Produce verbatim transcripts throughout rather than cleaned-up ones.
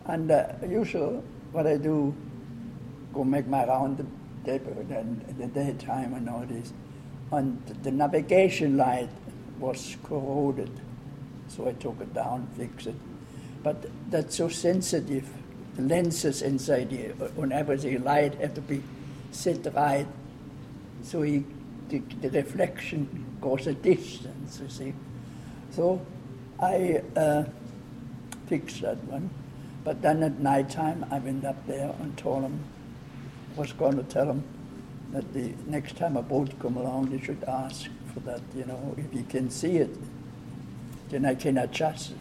And uh, usually what I do, go make my round the table and the daytime and all this. And the navigation light was corroded, so I took it down, fixed it. But that's so sensitive. The lenses inside here, on everything, light have to be set right, so he, the, the reflection goes a distance, you see. So I uh, fixed that one. But then at night time, I went up there and told him, was going to tell him that the next time a boat come along, they should ask for that, you know, if you can see it, then I can adjust it.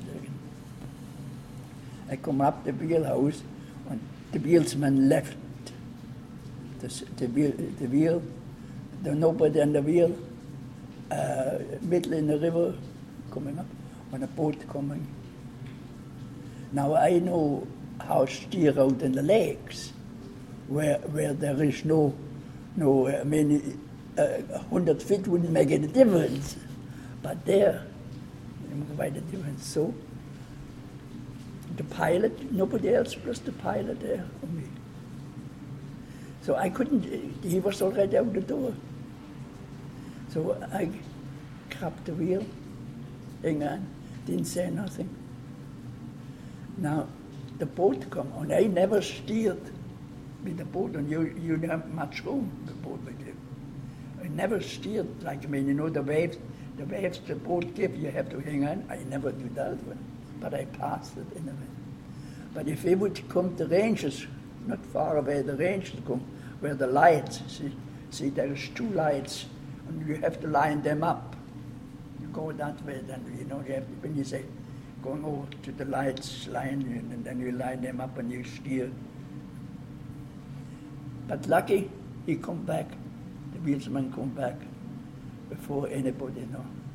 I come up the wheelhouse, and the wheelsman left the, the, wheel, the wheel, there was nobody on the wheel, uh, middle in the river, coming up, when a boat coming. Now I know how to steer out in the lakes, where where there is no, no. I mean, a uh, hundred feet wouldn't make any difference, but there, it makes quite a difference. So the pilot, nobody else plus the pilot there for me. So I couldn't. He was already out the door. So I grabbed the wheel, hang on, didn't say nothing. Now, the boat come on. I never steered with the boat, and you you don't have much room, the boat with you. I never steered, like, I mean, you know, the waves, the waves the boat give, you have to hang on. I never do that one, but I passed it in a way. But if it would come the ranges, not far away, the ranges come, where the lights, see, see, there's two lights, and you have to line them up. You go that way, then, you know, you have to, when you say, going over to the lights line, and then you line them up and you steer. But lucky, he come back, the wheelsman come back before anybody know.